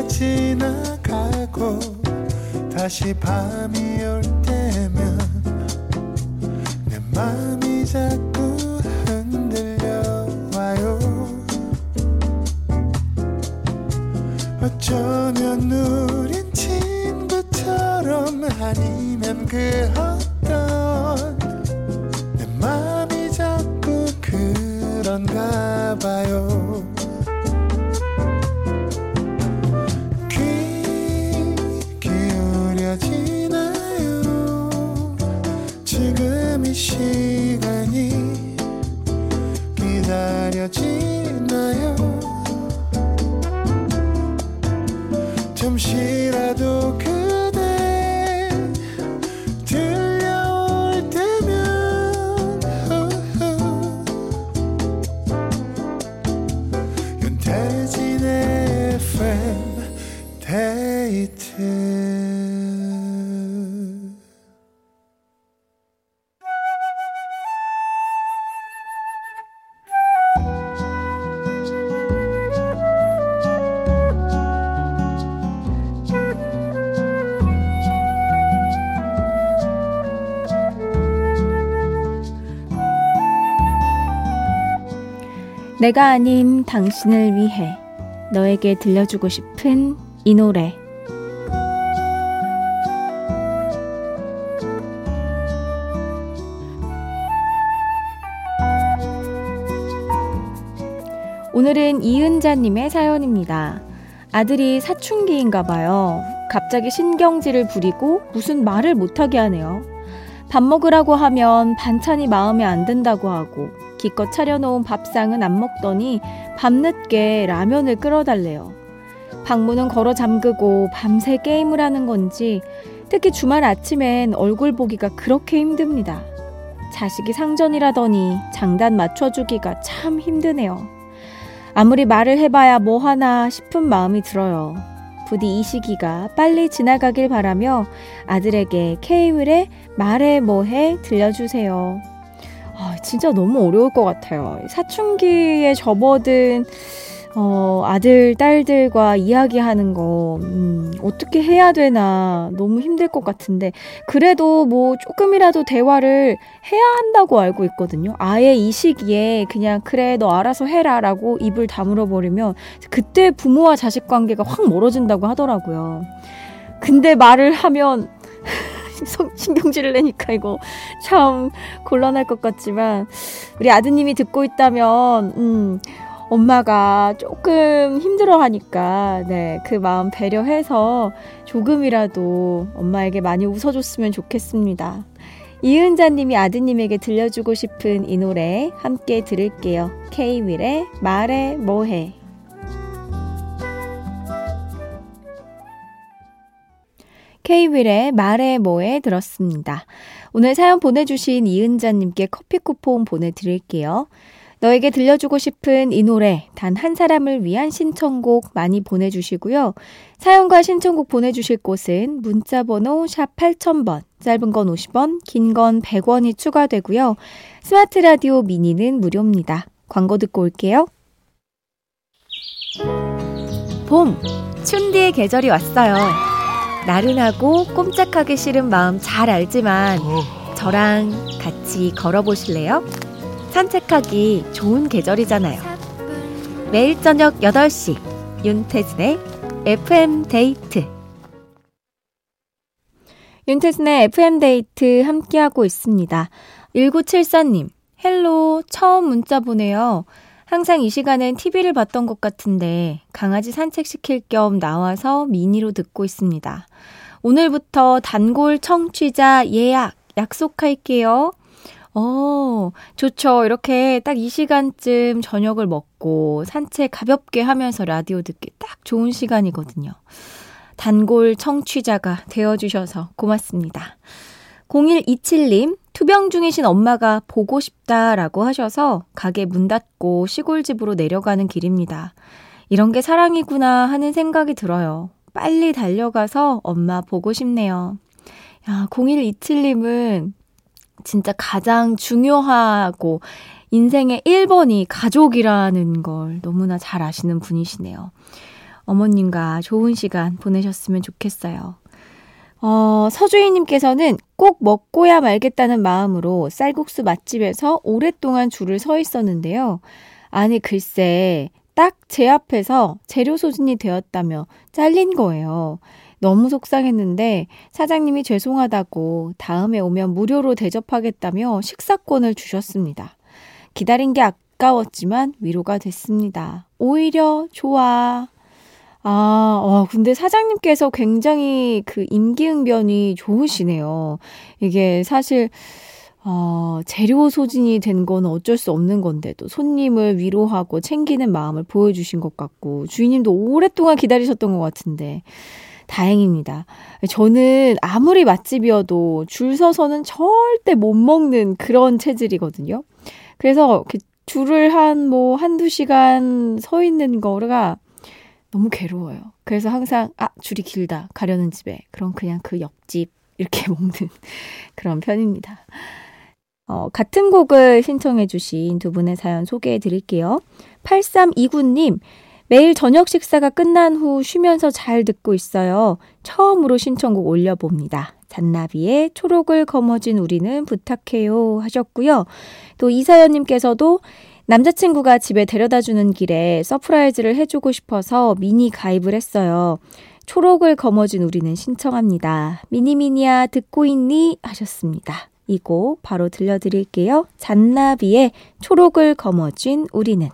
지나가고 다시 밤이 올 때면 내 맘이 자꾸 흔들려와요. 어쩌면 우린 친구처럼 아니면 그 어떤 내 맘이 자꾸 그런가 봐요. 귀 기울여지나요? 지금 이 시간이 기다려지나요? 잠시라도 그대 들려올 때면 윤태진의 FM 데이트. 내가 아닌 당신을 위해 너에게 들려주고 싶은 이 노래. 오늘은 이은자님의 사연입니다. 아들이 사춘기인가 봐요. 갑자기 신경질을 부리고 무슨 말을 못하게 하네요. 밥 먹으라고 하면 반찬이 마음에 안 든다고 하고 기껏 차려놓은 밥상은 안 먹더니 밤늦게 라면을 끓여달래요. 방문은 걸어 잠그고 밤새 게임을 하는 건지 특히 주말 아침엔 얼굴 보기가 그렇게 힘듭니다. 자식이 상전이라더니 장단 맞춰주기가 참 힘드네요. 아무리 말을 해봐야 뭐 하나 싶은 마음이 들어요. 부디 이 시기가 빨리 지나가길 바라며 아들에게 K-윌의 말해 뭐해 들려주세요. 진짜 너무 어려울 것 같아요. 사춘기에 접어든 아들, 딸들과 이야기하는 거 어떻게 해야 되나 너무 힘들 것 같은데 그래도 뭐 조금이라도 대화를 해야 한다고 알고 있거든요. 아예 이 시기에 그냥 그래 너 알아서 해라 라고 입을 다물어 버리면 그때 부모와 자식 관계가 확 멀어진다고 하더라고요. 근데 말을 하면 신경질을 내니까 이거 참 곤란할 것 같지만 우리 아드님이 듣고 있다면 엄마가 조금 힘들어하니까 네, 그 마음 배려해서 조금이라도 엄마에게 많이 웃어줬으면 좋겠습니다. 이은자님이 아드님에게 들려주고 싶은 이 노래 함께 들을게요. K-윌의 말해 뭐해. K-윌의 말해 뭐해 들었습니다. 오늘 사연 보내주신 이은자님께 커피 쿠폰 보내드릴게요. 너에게 들려주고 싶은 이 노래 단 한 사람을 위한 신청곡 많이 보내주시고요. 사연과 신청곡 보내주실 곳은 문자번호 샵 8000번, 짧은 건 50원, 긴 건 100원이 추가되고요. 스마트 라디오 미니는 무료입니다. 광고 듣고 올게요. 봄, 춘디의 계절이 왔어요. 나른하고 꼼짝하기 싫은 마음 잘 알지만 저랑 같이 걸어보실래요? 산책하기 좋은 계절이잖아요. 매일 저녁 8시 윤태진의 FM데이트. 윤태진의 FM데이트 함께하고 있습니다. 1974님, 헬로, 처음 문자 보내요. 항상 이 시간엔 TV를 봤던 것 같은데 강아지 산책시킬 겸 나와서 미니로 듣고 있습니다. 오늘부터 단골 청취자 예약 약속할게요. 좋죠. 이렇게 딱 이 시간쯤 저녁을 먹고 산책 가볍게 하면서 라디오 듣기 딱 좋은 시간이거든요. 단골 청취자가 되어주셔서 고맙습니다. 0127님, 투병 중이신 엄마가 보고 싶다라고 하셔서 가게 문 닫고 시골집으로 내려가는 길입니다. 이런 게 사랑이구나 하는 생각이 들어요. 빨리 달려가서 엄마 보고 싶네요. 야, 0127님은 진짜 가장 중요하고 인생의 1번이 가족이라는 걸 너무나 잘 아시는 분이시네요. 어머님과 좋은 시간 보내셨으면 좋겠어요. 서주희님께서는 꼭 먹고야 말겠다는 마음으로 쌀국수 맛집에서 오랫동안 줄을 서 있었는데요. 아니 글쎄 딱 제 앞에서 재료 소진이 되었다며 잘린 거예요. 너무 속상했는데 사장님이 죄송하다고 다음에 오면 무료로 대접하겠다며 식사권을 주셨습니다. 기다린 게 아까웠지만 위로가 됐습니다. 오히려 좋아. 근데 사장님께서 굉장히 그 임기응변이 좋으시네요. 이게 사실 재료 소진이 된 건 어쩔 수 없는 건데도 손님을 위로하고 챙기는 마음을 보여주신 것 같고 주인님도 오랫동안 기다리셨던 것 같은데 다행입니다. 저는 아무리 맛집이어도 줄 서서는 절대 못 먹는 그런 체질이거든요. 그래서 줄을 한두 시간 서 있는 거가 너무 괴로워요. 그래서 항상 줄이 길다 가려는 집에 그럼 그냥 그 옆집 이렇게 먹는 그런 편입니다. 같은 곡을 신청해 주신 두 분의 사연 소개해 드릴게요. 8329님, 매일 저녁 식사가 끝난 후 쉬면서 잘 듣고 있어요. 처음으로 신청곡 올려봅니다. 잔나비의 초록을 거머쥔 우리는 부탁해요 하셨고요. 또 이사연님께서도 남자친구가 집에 데려다주는 길에 서프라이즈를 해주고 싶어서 미니 가입을 했어요. 초록을 거머쥔 우리는 신청합니다. 미니미니야 듣고 있니? 하셨습니다. 이 곡 바로 들려드릴게요. 잔나비의 초록을 거머쥔 우리는.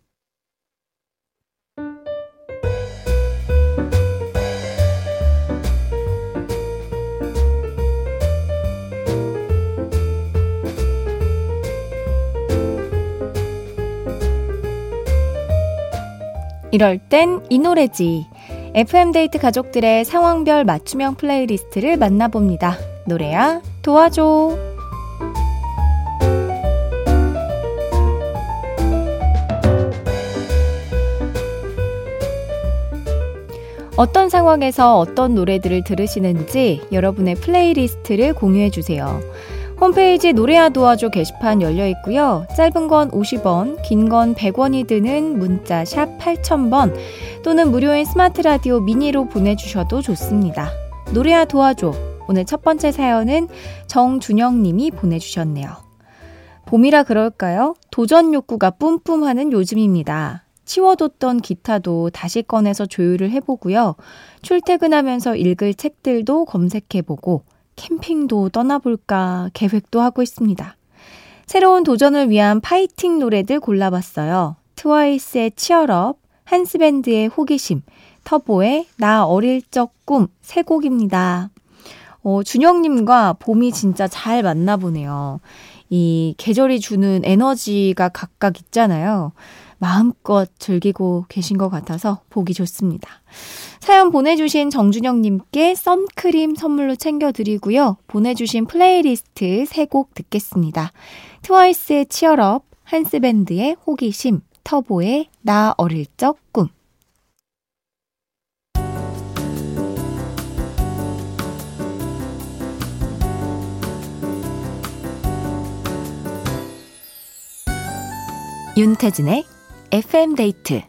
이럴 땐 이 노래지. FM데이트 가족들의 상황별 맞춤형 플레이리스트를 만나봅니다. 노래야 도와줘. 어떤 상황에서 어떤 노래들을 들으시는지 여러분의 플레이리스트를 공유해주세요. 홈페이지 노래야 도와줘 게시판 열려있고요. 짧은 건 50원, 긴 건 100원이 드는 문자 샵 8000번 또는 무료인 스마트 라디오 미니로 보내주셔도 좋습니다. 노래야 도와줘. 오늘 첫 번째 사연은 정준영님이 보내주셨네요. 봄이라 그럴까요? 도전 욕구가 뿜뿜하는 요즘입니다. 치워뒀던 기타도 다시 꺼내서 조율을 해보고요. 출퇴근하면서 읽을 책들도 검색해보고 캠핑도 떠나볼까 계획도 하고 있습니다. 새로운 도전을 위한 파이팅 노래들 골라봤어요. 트와이스의 치얼업, 한스밴드의 호기심, 터보의 나 어릴 적 꿈 세 곡입니다. 준영님과 봄이 진짜 잘 맞나보네요. 이 계절이 주는 에너지가 각각 있잖아요. 마음껏 즐기고 계신 것 같아서 보기 좋습니다. 사연 보내주신 정준영님께 선크림 선물로 챙겨드리고요. 보내주신 플레이리스트 3곡 듣겠습니다. 트와이스의 치얼업, 한스밴드의 호기심, 터보의 나 어릴 적 꿈. 윤태진의 FM데이트.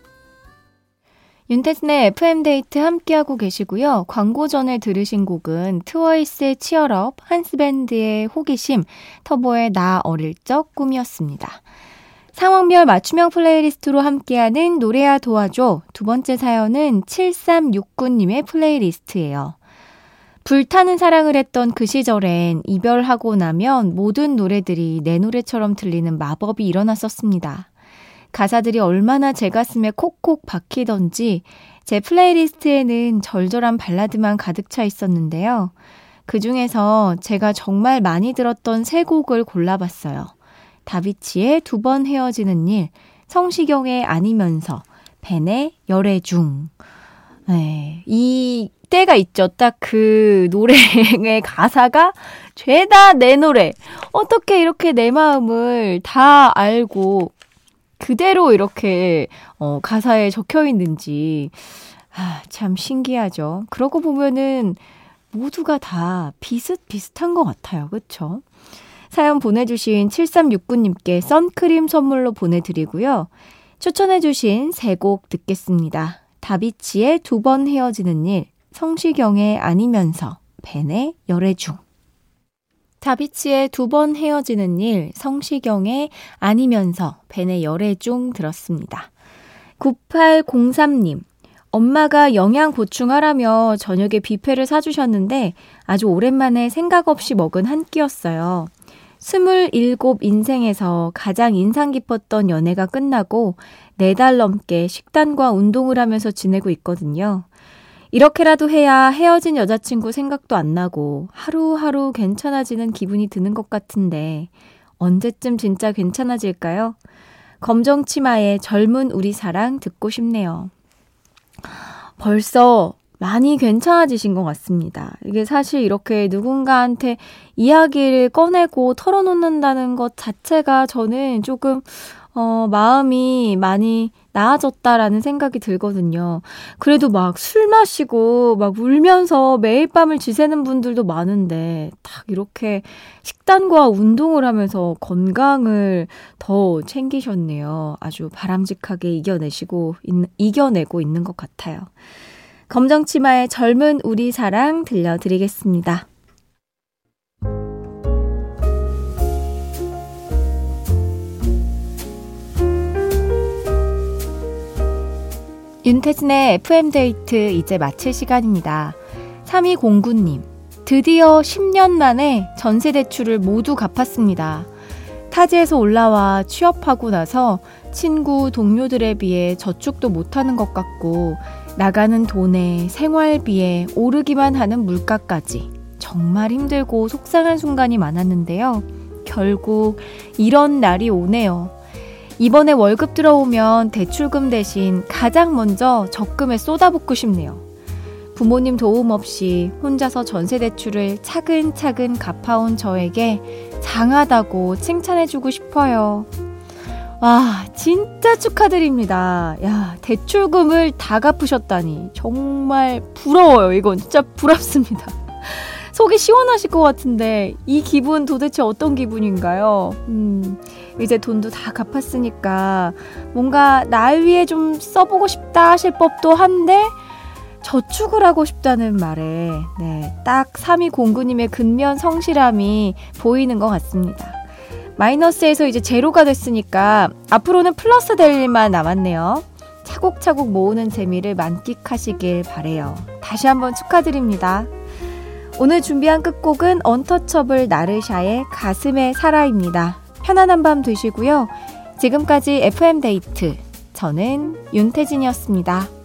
윤태진의 FM데이트 함께하고 계시고요. 광고 전에 들으신 곡은 트와이스의 치얼업, 한스밴드의 호기심, 터보의 나 어릴 적 꿈이었습니다. 상황별 맞춤형 플레이리스트로 함께하는 노래야 도와줘. 두 번째 사연은 7369님의 플레이리스트예요. 불타는 사랑을 했던 그 시절엔 이별하고 나면 모든 노래들이 내 노래처럼 들리는 마법이 일어났었습니다. 가사들이 얼마나 제 가슴에 콕콕 박히던지 제 플레이리스트에는 절절한 발라드만 가득 차 있었는데요. 그중에서 제가 정말 많이 들었던 3곡을 골라봤어요. 다비치의 두 번 헤어지는 일, 성시경의 아니면서, 벤의 열애중. 네, 이 때가 있죠. 딱 그 노래의 가사가 죄다 내 노래. 어떻게 이렇게 내 마음을 다 알고 그대로 이렇게 가사에 적혀 있는지 참 신기하죠. 그러고 보면은 모두가 다 비슷비슷한 것 같아요. 그렇죠? 사연 보내주신 7369님께 선크림 선물로 보내드리고요. 추천해주신 3곡 듣겠습니다. 다비치의 2번 헤어지는 일, 성시경의 아니면서, 벤의 열애중. 다비치의 2번 헤어지는 일, 성시경의 아니면서, 벤의 열애중 들었습니다. 9803님, 엄마가 영양 보충하라며 저녁에 뷔페를 사주셨는데 아주 오랜만에 생각 없이 먹은 한 끼였어요. 27 인생에서 가장 인상 깊었던 연애가 끝나고 4달 넘게 식단과 운동을 하면서 지내고 있거든요. 이렇게라도 해야 헤어진 여자친구 생각도 안 나고 하루하루 괜찮아지는 기분이 드는 것 같은데 언제쯤 진짜 괜찮아질까요? 검정 치마의 젊은 우리 사랑 듣고 싶네요. 벌써 많이 괜찮아지신 것 같습니다. 이게 사실 이렇게 누군가한테 이야기를 꺼내고 털어놓는다는 것 자체가 저는 조금 마음이 많이 나아졌다라는 생각이 들거든요. 그래도 막 술 마시고 막 울면서 매일 밤을 지새는 분들도 많은데 딱 이렇게 식단과 운동을 하면서 건강을 더 챙기셨네요. 아주 바람직하게 이겨내고 있는 것 같아요. 검정치마의 젊은 우리 사랑 들려드리겠습니다. 윤태진의 FM데이트 이제 마칠 시간입니다. 3209님, 드디어 10년 만에 전세대출을 모두 갚았습니다. 타지에서 올라와 취업하고 나서 친구, 동료들에 비해 저축도 못하는 것 같고 나가는 돈에 생활비에 오르기만 하는 물가까지 정말 힘들고 속상한 순간이 많았는데요. 결국 이런 날이 오네요. 이번에 월급 들어오면 대출금 대신 가장 먼저 적금에 쏟아붓고 싶네요. 부모님 도움 없이 혼자서 전세대출을 차근차근 갚아온 저에게 장하다고 칭찬해주고 싶어요. 와, 진짜 축하드립니다. 야, 대출금을 다 갚으셨다니 정말 부러워요. 이건 진짜 부럽습니다. 속이 시원하실 것 같은데 이 기분 도대체 어떤 기분인가요? 이제 돈도 다 갚았으니까 뭔가 날 위해 좀 써보고 싶다 하실 법도 한데 저축을 하고 싶다는 말에 딱 3209님의 근면 성실함이 보이는 것 같습니다. 마이너스에서 이제 제로가 됐으니까 앞으로는 플러스 될 일만 남았네요. 차곡차곡 모으는 재미를 만끽하시길 바래요. 다시 한번 축하드립니다. 오늘 준비한 끝곡은 언터처블 나르샤의 가슴에 살아입니다. 편안한 밤 되시고요. 지금까지 FM데이트, 저는 윤태진이었습니다.